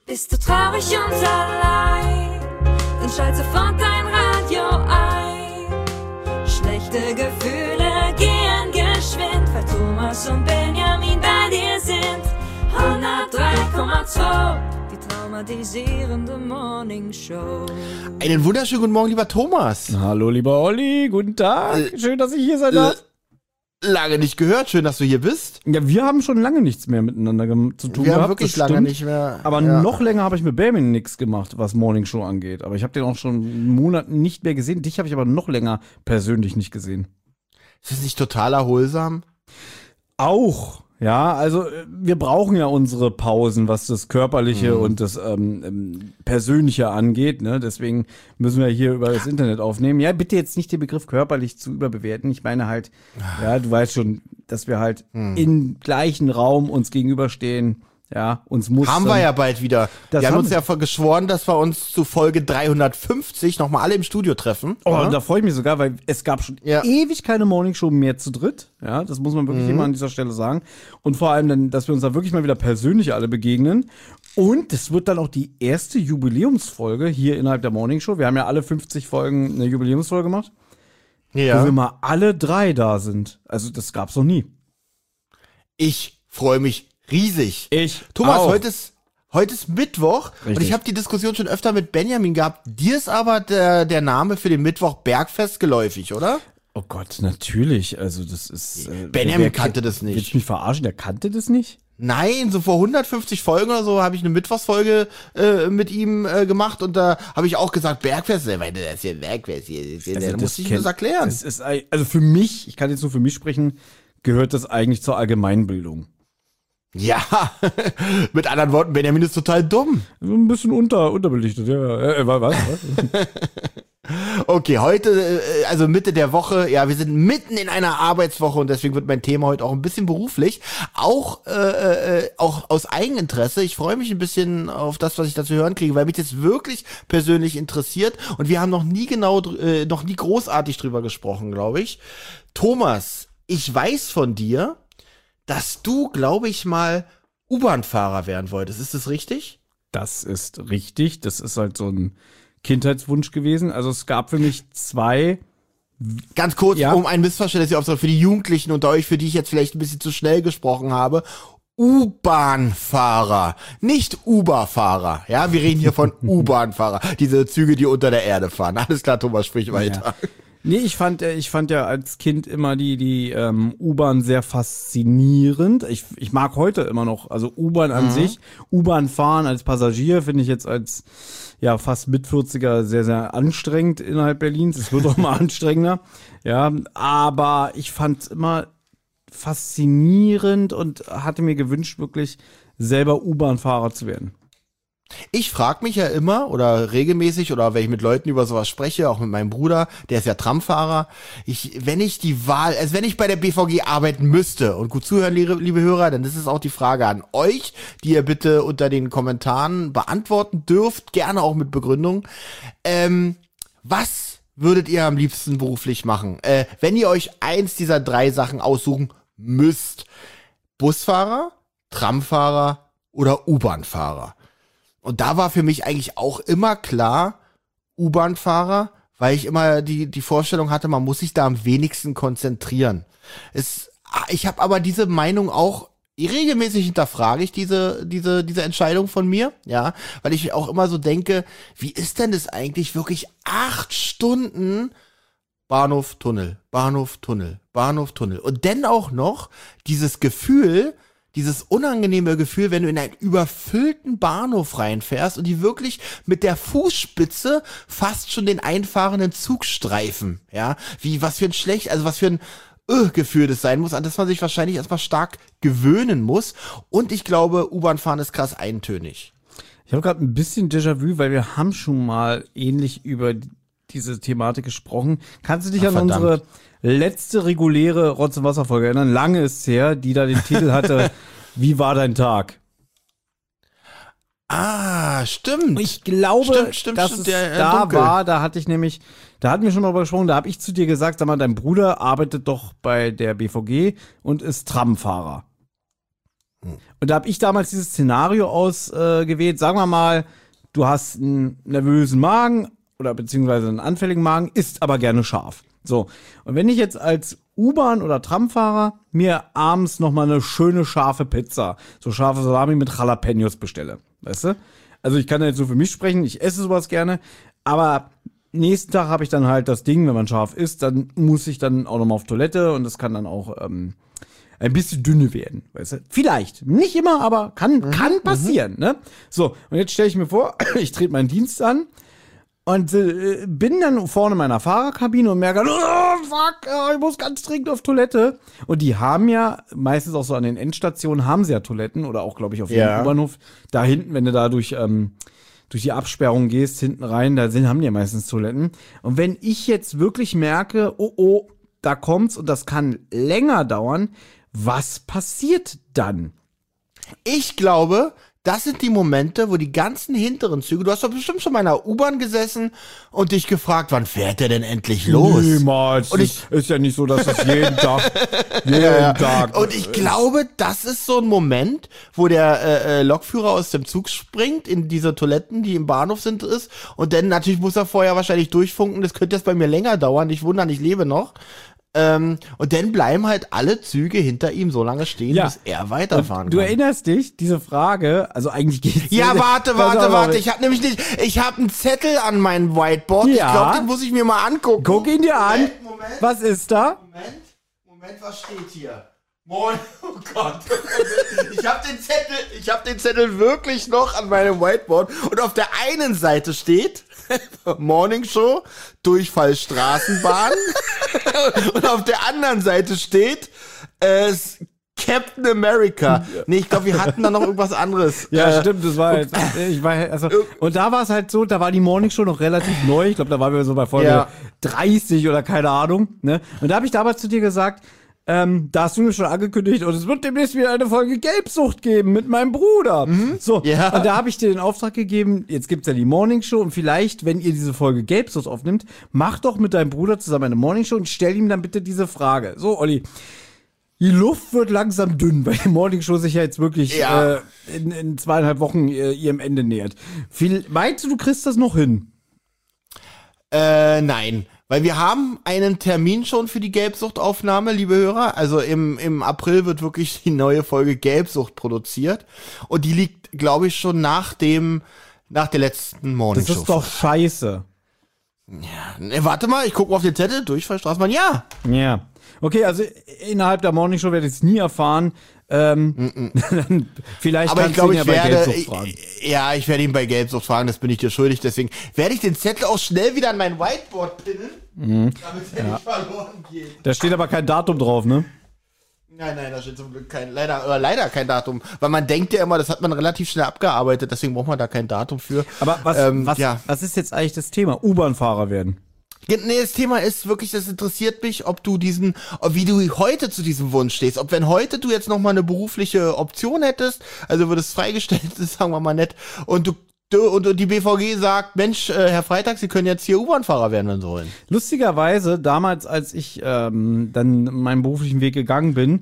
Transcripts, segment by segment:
Bist du traurig und allein, dann schalt sofort dein Radio ein. Schlechte Gefühle gehen geschwind, weil Thomas und Benjamin bei dir sind. 103,2, die traumatisierende Morningshow. Einen wunderschönen guten Morgen, lieber Thomas. Hallo, lieber Olli, guten Tag. Schön, dass ich hier sein darf. Lange nicht gehört, schön, dass du hier bist. Ja, wir haben schon lange nichts mehr miteinander zu tun Wir gehabt. haben wirklich lange nicht mehr. Aber noch länger habe ich mit Benjamin nichts gemacht, was Morning Show angeht. Aber ich habe den auch schon Monaten nicht mehr gesehen. Dich habe ich aber noch länger persönlich nicht gesehen. Ist das nicht total erholsam? Auch. Ja, also wir brauchen ja unsere Pausen, was das Körperliche und das Persönliche angeht. Ne? Deswegen müssen wir hier über das Internet aufnehmen. Ja, bitte jetzt nicht den Begriff körperlich zu überbewerten. Ich meine halt, ja, du weißt schon, dass wir halt im gleichen Raum uns gegenüberstehen. Ja, uns muss. Haben wir ja bald wieder. Das Wir haben haben uns ja geschworen, dass wir uns zu Folge 350 nochmal alle im Studio treffen. Oh, Ja? und da freue ich mich sogar, weil es gab schon ewig keine Morningshow mehr zu dritt. Ja, das muss man wirklich immer an dieser Stelle sagen. Und vor allem dann, dass wir uns da wirklich mal wieder persönlich alle begegnen. Und es wird dann auch die erste Jubiläumsfolge hier innerhalb der Morningshow. Wir haben ja alle 50 Folgen eine Jubiläumsfolge gemacht. Wo wir mal alle drei da sind. Also das gab's noch nie. Ich freue mich riesig. Thomas, auch. heute ist Mittwoch. Richtig. Und ich habe die Diskussion schon öfter mit Benjamin gehabt. Dir ist aber der Name für den Mittwoch Bergfest geläufig, oder? Oh Gott, natürlich. Also das ist... Benjamin kannte das nicht. Willst du mich verarschen? Der kannte das nicht? Nein, so vor 150 Folgen oder so habe ich eine Mittwochsfolge mit ihm gemacht und da habe ich auch gesagt, Bergfest, weil das ist ja Bergfest hier. Da muss ich das erklären. Das ist, also für mich, ich kann jetzt nur für mich sprechen, gehört das eigentlich zur Allgemeinbildung. Ja, mit anderen Worten, Benjamin ist total dumm. Ein bisschen unterbelichtet, ja. Was? Okay, heute, also Mitte der Woche, ja, wir sind mitten in einer Arbeitswoche und deswegen wird mein Thema heute auch ein bisschen beruflich. Auch aus Eigeninteresse. Ich freue mich ein bisschen auf das, was ich dazu hören kriege, weil mich das wirklich persönlich interessiert und wir haben noch nie großartig drüber gesprochen, glaube ich. Thomas, ich weiß von dir, dass du, glaube ich, mal U-Bahn-Fahrer werden wolltest. Ist das richtig? Das ist richtig. Das ist halt so ein Kindheitswunsch gewesen. Also es gab für mich zwei. Ganz kurz, um ein Missverständnis hier aufzunehmen, für die Jugendlichen unter euch, für die ich jetzt vielleicht ein bisschen zu schnell gesprochen habe. U-Bahn-Fahrer, nicht Uber-Fahrer. Ja, wir reden hier von U-Bahn-Fahrer. Diese Züge, die unter der Erde fahren. Alles klar, Thomas, sprich weiter. Ja. Nee, ich fand ja als Kind immer die U-Bahn sehr faszinierend. Ich mag heute immer noch, also U-Bahn an sich, U-Bahn fahren als Passagier finde ich jetzt als fast Mit-40er sehr, sehr anstrengend innerhalb Berlins. Es wird auch mal anstrengender. Ja, aber ich fand es immer faszinierend und hatte mir gewünscht, wirklich selber U-Bahn-Fahrer zu werden. Ich frage mich ja immer oder regelmäßig oder wenn ich mit Leuten über sowas spreche, auch mit meinem Bruder, der ist ja Tramfahrer, wenn ich bei der BVG arbeiten müsste und gut zuhören, liebe Hörer, dann ist es auch die Frage an euch, die ihr bitte unter den Kommentaren beantworten dürft, gerne auch mit Begründung. Was würdet ihr am liebsten beruflich machen, wenn ihr euch eins dieser drei Sachen aussuchen müsst? Busfahrer, Tramfahrer oder U-Bahn-Fahrer? Und da war für mich eigentlich auch immer klar, U-Bahn-Fahrer, weil ich immer die Vorstellung hatte, man muss sich da am wenigsten konzentrieren. Ich habe aber diese Meinung auch regelmäßig hinterfrage ich diese Entscheidung von mir, ja, weil ich auch immer so denke, wie ist denn das eigentlich wirklich 8 Stunden Bahnhof, Tunnel, Bahnhof, Tunnel, Bahnhof, Tunnel und dann auch noch dieses unangenehme Gefühl, wenn du in einen überfüllten Bahnhof reinfährst und die wirklich mit der Fußspitze fast schon den einfahrenden Zug streifen, ja, was für ein Gefühl das sein muss, an das man sich wahrscheinlich erstmal stark gewöhnen muss und ich glaube, U-Bahn fahren ist krass eintönig. Ich habe gerade ein bisschen Déjà-vu, weil wir haben schon mal ähnlich über diese Thematik gesprochen. Kannst du dich an unsere letzte reguläre Rotz- und Wasser-Folge erinnern? Lange ist es her, die da den Titel hatte, Wie war dein Tag? Ah, stimmt. Ich glaube, dass es da war, da hatten wir schon mal gesprochen, da habe ich zu dir gesagt, sag mal, dein Bruder arbeitet doch bei der BVG und ist Tramfahrer. Und da habe ich damals dieses Szenario ausgewählt. Sagen wir mal, du hast einen nervösen Magen oder beziehungsweise einen anfälligen Magen, isst aber gerne scharf. So, und wenn ich jetzt als U-Bahn- oder Tramfahrer mir abends nochmal eine schöne scharfe Pizza, so scharfe Salami mit Jalapenos bestelle, weißt du? Also ich kann ja jetzt so für mich sprechen, ich esse sowas gerne, aber nächsten Tag habe ich dann halt das Ding, wenn man scharf isst, dann muss ich dann auch nochmal auf Toilette und das kann dann auch ein bisschen dünne werden, weißt du? Vielleicht, nicht immer, aber kann passieren, ne? So, und jetzt stelle ich mir vor, ich trete meinen Dienst an und bin dann vorne in meiner Fahrerkabine und merke, oh, fuck, ich muss ganz dringend auf Toilette. Und die haben ja, meistens auch so an den Endstationen, haben sie ja Toiletten oder auch, glaube ich, auf jedem U-Bahnhof. Da hinten, wenn du da durch die Absperrung gehst, hinten rein, haben die ja meistens Toiletten. Und wenn ich jetzt wirklich merke, oh, da kommt's und das kann länger dauern, was passiert dann? Ich glaube, das sind die Momente, wo die ganzen hinteren Züge, du hast doch bestimmt schon mal in einer U-Bahn gesessen und dich gefragt, wann fährt der denn endlich los? Niemals. Und ist ja nicht so, dass es jeden Tag, Tag. Und ich glaube, das ist so ein Moment, wo der Lokführer aus dem Zug springt in diese Toiletten, die im Bahnhof sind, ist. Und dann natürlich muss er vorher wahrscheinlich durchfunken, das könnte jetzt bei mir länger dauern, nicht wundern, ich lebe noch. Und dann bleiben halt alle Züge hinter ihm so lange stehen, bis er weiterfahren kann. Du erinnerst dich, diese Frage, also eigentlich geht's Ja, warte, ich habe einen Zettel an meinem Whiteboard, ich glaube, den muss ich mir mal angucken. Guck ihn dir an. Moment. Was ist da? Moment, was steht hier? Oh Gott. Ich habe den Zettel wirklich noch an meinem Whiteboard und auf der einen Seite steht Morning Show, Durchfall Straßenbahn und auf der anderen Seite steht Captain America. Nee, ich glaube, wir hatten da noch irgendwas anderes. Ja, stimmt, das war jetzt, und da war es halt so, da war die Morning Show noch relativ neu. Ich glaube, da waren wir so bei Folge 30 oder keine Ahnung, ne? Und da habe ich damals zu dir gesagt, da hast du mir schon angekündigt und es wird demnächst wieder eine Folge Gelbsucht geben mit meinem Bruder. So, und da habe ich dir den Auftrag gegeben, jetzt gibt's ja die Morning Show und vielleicht, wenn ihr diese Folge Gelbsucht aufnimmt, mach doch mit deinem Bruder zusammen eine Morning Show und stell ihm dann bitte diese Frage. So, Olli, die Luft wird langsam dünn, weil die Morning Show sich ja jetzt wirklich in 2,5 Wochen ihrem Ende nähert. Meinst du kriegst das noch hin? Nein. Weil wir haben einen Termin schon für die Gelbsuchtaufnahme, liebe Hörer. Also im April wird wirklich die neue Folge Gelbsucht produziert. Und die liegt, glaube ich, schon nach der letzten Morning Show. Das ist doch scheiße. Ja, warte mal, ich gucke mal auf den Zettel. Durchfall Straßenbahn, ja. Ja. Okay, also innerhalb der Morning Show werde ich es nie erfahren. Vielleicht aber kannst du ihn ja bei Gelbsucht fragen. Ja, ich werde ihn bei Gelbsucht fragen, das bin ich dir schuldig. Deswegen werde ich den Zettel auch schnell wieder an mein Whiteboard pinnen, damit er nicht verloren geht. Da steht aber kein Datum drauf, ne? Nein, da steht zum Glück leider kein Datum. Weil man denkt ja immer, das hat man relativ schnell abgearbeitet, deswegen braucht man da kein Datum für. Aber was ist jetzt eigentlich das Thema? U-Bahn-Fahrer werden. Nee, das Thema ist wirklich, das interessiert mich, wie du heute zu diesem Wunsch stehst. Ob wenn heute du jetzt noch mal eine berufliche Option hättest, also würdest freigestellt, sagen wir mal nett, und die BVG sagt, Mensch, Herr Freitag, Sie können jetzt hier U-Bahn-Fahrer werden, wenn Sie wollen. Lustigerweise, damals, als ich dann meinen beruflichen Weg gegangen bin,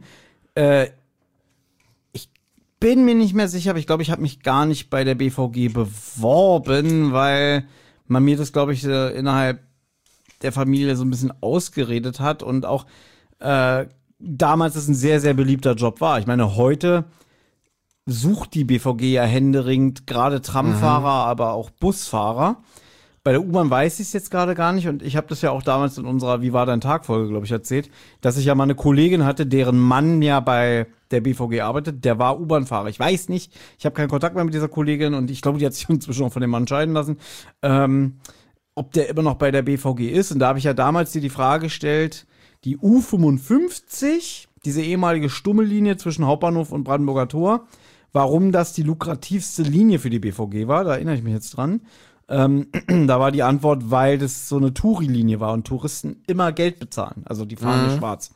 ich bin mir nicht mehr sicher, aber ich glaube, ich habe mich gar nicht bei der BVG beworben, weil man mir das, glaube ich, innerhalb der Familie so ein bisschen ausgeredet hat und auch damals es ein sehr, sehr beliebter Job war. Ich meine, heute sucht die BVG ja händeringend gerade Tramfahrer, aber auch Busfahrer. Bei der U-Bahn weiß ich es jetzt gerade gar nicht und ich habe das ja auch damals in unserer Wie war dein Tag-Folge, glaube ich, erzählt, dass ich ja mal eine Kollegin hatte, deren Mann ja bei der BVG arbeitet, der war U-Bahn-Fahrer. Ich weiß nicht, ich habe keinen Kontakt mehr mit dieser Kollegin und ich glaube, die hat sich inzwischen auch von dem Mann scheiden lassen. Ob der immer noch bei der BVG ist. Und da habe ich ja damals dir die Frage gestellt, die U55, diese ehemalige Stummellinie zwischen Hauptbahnhof und Brandenburger Tor, warum das die lukrativste Linie für die BVG war, da erinnere ich mich jetzt dran. Da war die Antwort, weil das so eine Touri-Linie war und Touristen immer Geld bezahlen. Also die fahren nicht schwarz.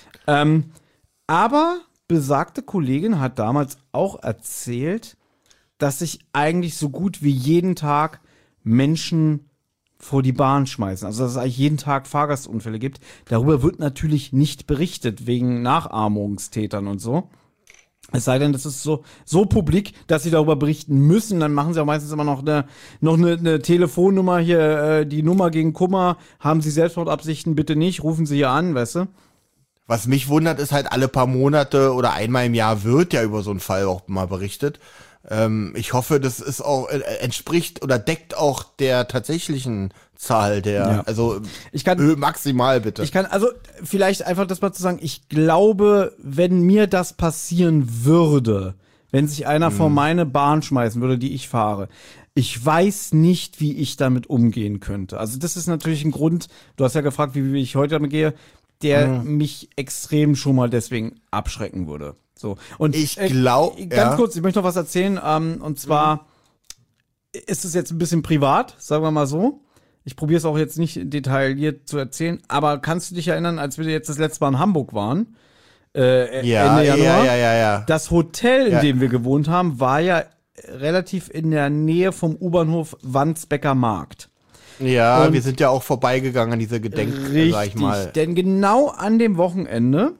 Aber besagte Kollegin hat damals auch erzählt, dass sich eigentlich so gut wie jeden Tag Menschen vor die Bahn schmeißen. Also, dass es eigentlich jeden Tag Fahrgastunfälle gibt. Darüber wird natürlich nicht berichtet, wegen Nachahmungstätern und so. Es sei denn, das ist so publik, dass sie darüber berichten müssen. Dann machen sie auch meistens immer noch eine Telefonnummer hier, die Nummer gegen Kummer. Haben Sie Selbstmordabsichten? Bitte nicht. Rufen Sie hier an, weißt du? Was mich wundert, ist halt alle paar Monate oder einmal im Jahr wird ja über so einen Fall auch mal berichtet. Ich hoffe, das ist auch entspricht oder deckt auch der tatsächlichen Zahl der, also maximal bitte. Ich kann also vielleicht einfach das mal zu sagen, ich glaube, wenn mir das passieren würde, wenn sich einer vor meine Bahn schmeißen würde, die ich fahre, ich weiß nicht, wie ich damit umgehen könnte. Also das ist natürlich ein Grund, du hast ja gefragt, wie ich heute damit gehe, der mich extrem schon mal deswegen abschrecken würde. So. Und ich glaube, ganz kurz, ich möchte noch was erzählen, und zwar ist es jetzt ein bisschen privat, sagen wir mal so. Ich probiere es auch jetzt nicht detailliert zu erzählen, aber kannst du dich erinnern, als wir jetzt das letzte Mal in Hamburg waren, Ende Januar? Ja. Das Hotel, in dem wir gewohnt haben, war ja relativ in der Nähe vom U-Bahnhof Wandsbecker Markt. Ja, Und wir sind ja auch vorbeigegangen an dieser sag ich mal. Denn genau an dem Wochenende,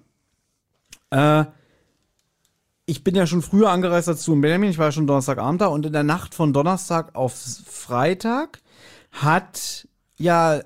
ich bin ja schon früher angereist als du in Benjamin, ich war ja schon Donnerstagabend da und in der Nacht von Donnerstag auf Freitag hat ja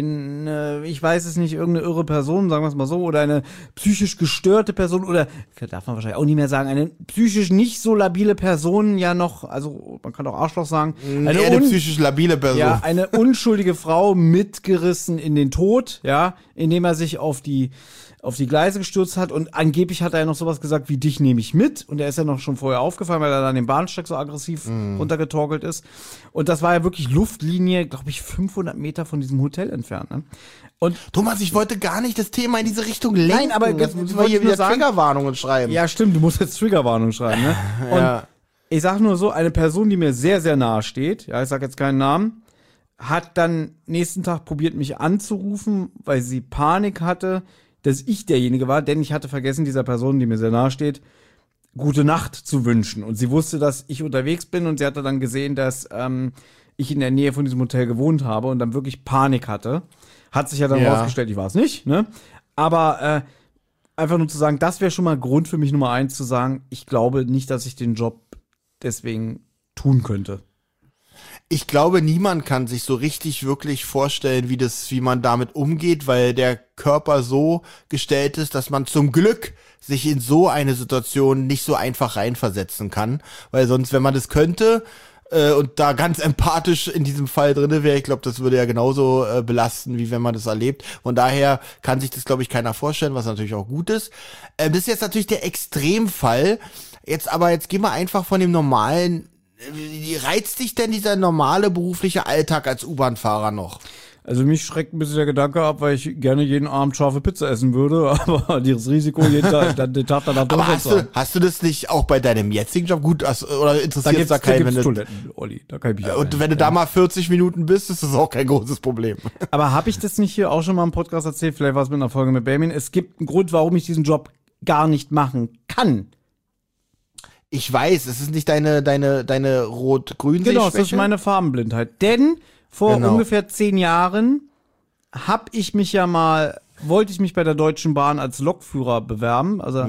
ich weiß es nicht, irgendeine irre Person, sagen wir es mal so, oder eine psychisch gestörte Person oder, darf man wahrscheinlich auch nicht mehr sagen, eine psychisch nicht so labile Person ja noch, also man kann auch Arschloch sagen, eine psychisch labile Person. Ja, eine unschuldige Frau mitgerissen in den Tod, ja, indem er sich auf die Gleise gestürzt hat und angeblich hat er ja noch sowas gesagt wie, dich nehme ich mit und er ist ja noch schon vorher aufgefallen, weil er dann den Bahnsteig so aggressiv runtergetorkelt ist und das war ja wirklich Luftlinie, glaube ich, 500 Meter von diesem Hotel entfernt, ne? Und Thomas, ich wollte gar nicht das Thema in diese Richtung lenken. Nein, aber jetzt müssen wir hier wieder Triggerwarnungen schreiben. Ja, stimmt, du musst jetzt Triggerwarnungen schreiben, ne? Und ja. Ich sag nur so, eine Person, die mir sehr, sehr nahe steht, ja, ich sag jetzt keinen Namen, hat dann nächsten Tag probiert, mich anzurufen, weil sie Panik hatte, dass ich derjenige war, denn ich hatte vergessen, dieser Person, die mir sehr nahe steht, gute Nacht zu wünschen. Und sie wusste, dass ich unterwegs bin und sie hatte dann gesehen, dass ich in der Nähe von diesem Hotel gewohnt habe und dann wirklich Panik hatte. Hat sich ja dann rausgestellt, ich war es nicht, ne? Aber einfach nur zu sagen, das wäre schon mal Grund für mich Nummer 1 zu sagen, ich glaube nicht, dass ich den Job deswegen tun könnte. Ich glaube, niemand kann sich so richtig wirklich vorstellen, wie man damit umgeht, weil der Körper so gestellt ist, dass man zum Glück sich in so eine Situation nicht so einfach reinversetzen kann, weil sonst, wenn man das könnte und da ganz empathisch in diesem Fall drinne wäre, ich glaube, das würde ja genauso belasten, wie wenn man das erlebt. Von daher kann sich das, glaube ich, keiner vorstellen, was natürlich auch gut ist. Das ist jetzt natürlich der Extremfall. Jetzt gehen wir einfach von dem normalen. Wie reizt dich denn dieser normale berufliche Alltag als U-Bahn-Fahrer noch? Also mich schreckt ein bisschen der Gedanke ab, weil ich gerne jeden Abend scharfe Pizza essen würde, aber das Risiko jeden Tag, den Tag danach aber hast du das nicht auch bei deinem jetzigen Job gut, oder interessiert es da keinen? Da gibt's Toiletten, Olli, da kann ich mich und wenn du da mal 40 Minuten bist, ist das auch kein großes Problem. Aber habe ich das nicht hier auch schon mal im Podcast erzählt? Vielleicht war es mit einer Folge mit Benjamin. Es gibt einen Grund, warum ich diesen Job gar nicht machen kann. Ich weiß, es ist nicht deine rot-grün-Sehschwäche. Genau, das ist meine Farbenblindheit. Denn vor ungefähr 10 Jahren wollte ich mich bei der Deutschen Bahn als Lokführer bewerben. Also,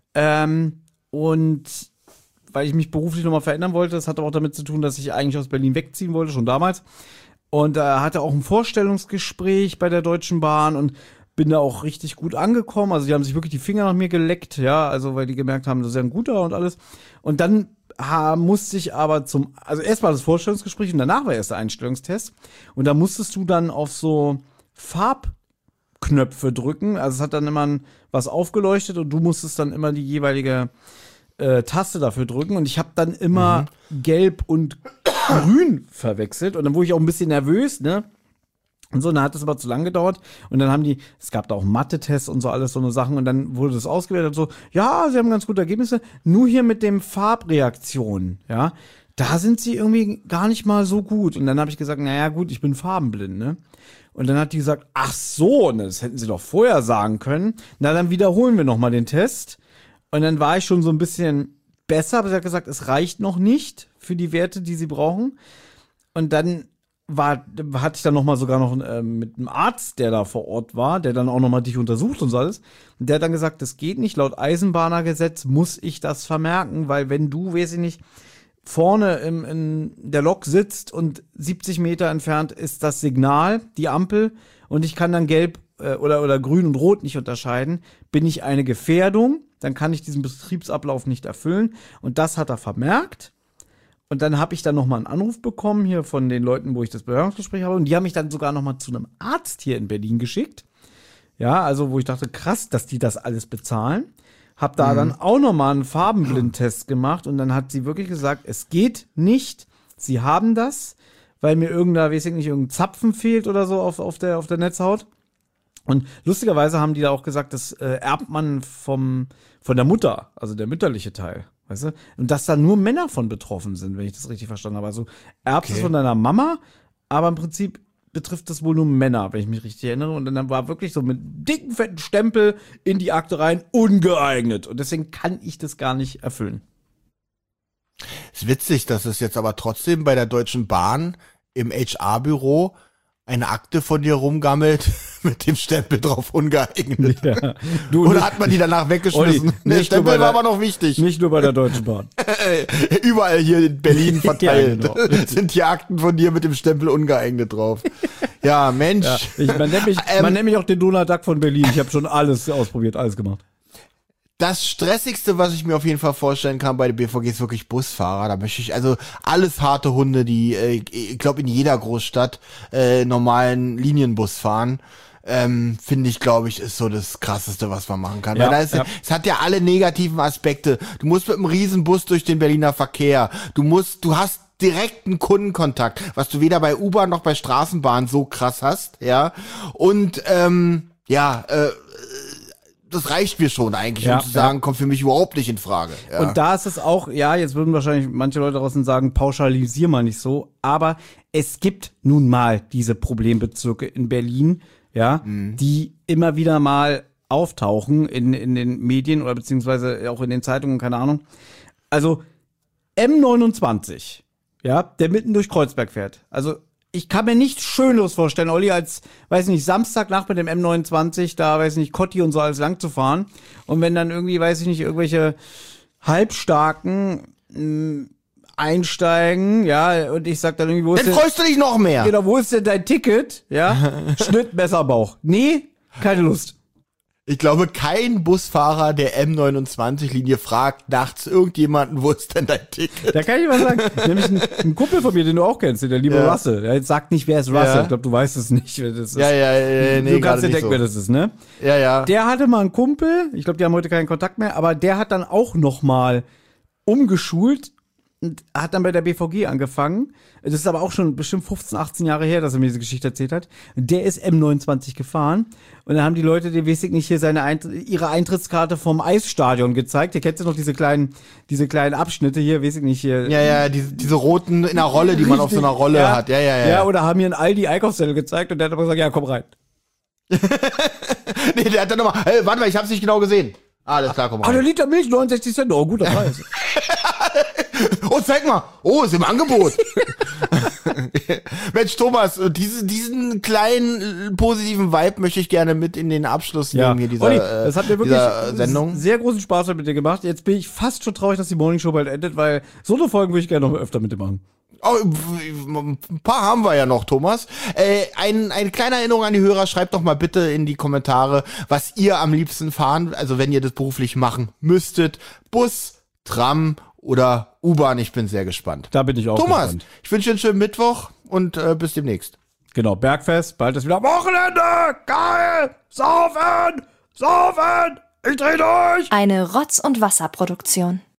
und weil ich mich beruflich nochmal verändern wollte, das hatte auch damit zu tun, dass ich eigentlich aus Berlin wegziehen wollte, schon damals. Und hatte auch ein Vorstellungsgespräch bei der Deutschen Bahn und bin da auch richtig gut angekommen. Also die haben sich wirklich die Finger nach mir geleckt, ja, also weil die gemerkt haben, das ist ja ein guter und alles. Und dann musste ich aber also erst war das Vorstellungsgespräch und danach war erst der Einstellungstest. Und da musstest du dann auf so Farbknöpfe drücken. Also es hat dann immer was aufgeleuchtet und du musstest dann immer die jeweilige Taste dafür drücken. Und ich habe dann immer Gelb und Grün verwechselt. Und dann wurde ich auch ein bisschen nervös, ne? Und so, dann hat es aber zu lang gedauert und dann es gab da auch Mathe-Tests und so alles, so eine Sachen und dann wurde das ausgewählt und so, ja, sie haben ganz gute Ergebnisse, nur hier mit dem Farbreaktionen, ja, da sind sie irgendwie gar nicht mal so gut. Und dann habe ich gesagt, naja gut, ich bin farbenblind, ne? Und dann hat die gesagt, ach so, das hätten sie doch vorher sagen können. Na, dann wiederholen wir nochmal den Test. Und dann war ich schon so ein bisschen besser, aber sie hat gesagt, es reicht noch nicht für die Werte, die sie brauchen. Und dann hatte ich dann sogar noch mit einem Arzt, der da vor Ort war, der dann auch nochmal dich untersucht und so alles. Und der hat dann gesagt, das geht nicht, laut Eisenbahnergesetz muss ich das vermerken, weil wenn du, weiß ich nicht, vorne in der Lok sitzt und 70 Meter entfernt ist das Signal, die Ampel, und ich kann dann gelb oder grün und rot nicht unterscheiden, bin ich eine Gefährdung, dann kann ich diesen Betriebsablauf nicht erfüllen. Und das hat er vermerkt. Und dann habe ich dann nochmal einen Anruf bekommen hier von den Leuten, wo ich das Bewerbungsgespräch habe. Und die haben mich dann sogar nochmal zu einem Arzt hier in Berlin geschickt. Ja, also wo ich dachte, krass, dass die das alles bezahlen. Hab da dann auch nochmal einen Farbenblindtest gemacht. Und dann hat sie wirklich gesagt, es geht nicht. Sie haben das, weil mir irgendein Zapfen fehlt oder so auf der Netzhaut. Und lustigerweise haben die da auch gesagt, das erbt man von der Mutter, also der mütterliche Teil. Weißt du? Und dass da nur Männer von betroffen sind, wenn ich das richtig verstanden habe. Also erbst es von deiner Mama, aber im Prinzip betrifft das wohl nur Männer, wenn ich mich richtig erinnere. Und dann war wirklich so mit dicken, fetten Stempel in die Akte rein, ungeeignet. Und deswegen kann ich das gar nicht erfüllen. Ist witzig, dass es jetzt aber trotzdem bei der Deutschen Bahn im HR-Büro eine Akte von dir rumgammelt mit dem Stempel drauf ungeeignet. Ja. Oder hat man die danach weggeschmissen? Der Stempel war aber noch wichtig. Nicht nur bei der Deutschen Bahn. Überall hier in Berlin verteilt. Ja, genau. Sind die Akten von dir mit dem Stempel ungeeignet drauf. Ja, Mensch. Ja, man nennt mich auch den Donald Duck von Berlin. Ich habe schon alles ausprobiert, alles gemacht. Das Stressigste, was ich mir auf jeden Fall vorstellen kann bei der BVG, ist wirklich Busfahrer. Da möchte ich, also alles harte Hunde, die, ich glaube, in jeder Großstadt normalen Linienbus fahren, finde ich, glaube ich, ist so das Krasseste, was man machen kann. Ja, weil es hat ja alle negativen Aspekte. Du musst mit einem Riesen-Bus durch den Berliner Verkehr. Du hast direkten Kundenkontakt, was du weder bei U-Bahn noch bei Straßenbahn so krass hast, ja. Und das reicht mir schon eigentlich, um zu sagen, kommt für mich überhaupt nicht in Frage. Ja. Und da ist es auch, jetzt würden wahrscheinlich manche Leute draußen sagen, pauschalisier mal nicht so, aber es gibt nun mal diese Problembezirke in Berlin, die immer wieder mal auftauchen in den Medien oder beziehungsweise auch in den Zeitungen, keine Ahnung. Also M29, der mitten durch Kreuzberg fährt. Also ich kann mir nichts Schöneres vorstellen, Olli, als, Samstagnacht mit dem M29, da, Kotti und so alles lang zu fahren. Und wenn dann irgendwie, irgendwelche Halbstarken einsteigen, und ich sag dann irgendwie, dann freust du dich noch mehr. Genau, wo ist denn dein Ticket? Schnitt, Messer, Bauch. Nee, keine Lust. Ich glaube, kein Busfahrer der M29-Linie fragt nachts irgendjemanden, wo ist denn dein Ticket? Da kann ich mal sagen, nämlich ein Kumpel von mir, den du auch kennst, der liebe Russell. Der sagt nicht, wer ist Russell. Ja. Ich glaube, du weißt es nicht. Wer das ist. Nee, du kannst dir denken, wer das ist, ne? Ja. Der hatte mal einen Kumpel, ich glaube, die haben heute keinen Kontakt mehr, aber der hat dann auch noch mal umgeschult und hat dann bei der BVG angefangen. Das ist aber auch schon bestimmt 15, 18 Jahre her, dass er mir diese Geschichte erzählt hat. Der ist M29 gefahren und dann haben die Leute, die weiß ich nicht, hier ihre Eintrittskarte vom Eisstadion gezeigt. Ihr kennt ja noch diese kleinen Abschnitte hier, weiß ich nicht hier. Ja, diese roten in der Rolle, die man auf so einer Rolle hat. Ja. Ja, oder haben mir einen Aldi-Einkaufszettel gezeigt und der hat aber gesagt, ja, komm rein. Nee, der hat dann nochmal, hey, warte mal, ich hab's nicht genau gesehen. Alles klar, komm rein. Der Liter Milch, 69 Cent, guter Preis. Oh, zeig mal. Oh, ist im Angebot. Mensch, Thomas, diesen kleinen positiven Vibe möchte ich gerne mit in den Abschluss nehmen hier Olli, das hat mir wirklich Sendung. Sehr großen Spaß mit dir gemacht. Jetzt bin ich fast schon traurig, dass die Morning Show bald endet, weil so eine Folgen würde ich gerne noch öfter mit dir machen. Oh, ein paar haben wir ja noch, Thomas. Eine kleine Erinnerung an die Hörer, schreibt doch mal bitte in die Kommentare, was ihr am liebsten fahren, also wenn ihr das beruflich machen müsstet. Bus, Tram oder U-Bahn, ich bin sehr gespannt. Da bin ich auch Thomas, gespannt. Ich wünsche dir einen schönen Mittwoch und bis demnächst. Genau, Bergfest, bald ist wieder Wochenende, geil, saufen, ich dreh durch. Eine Rotz- und Wasserproduktion.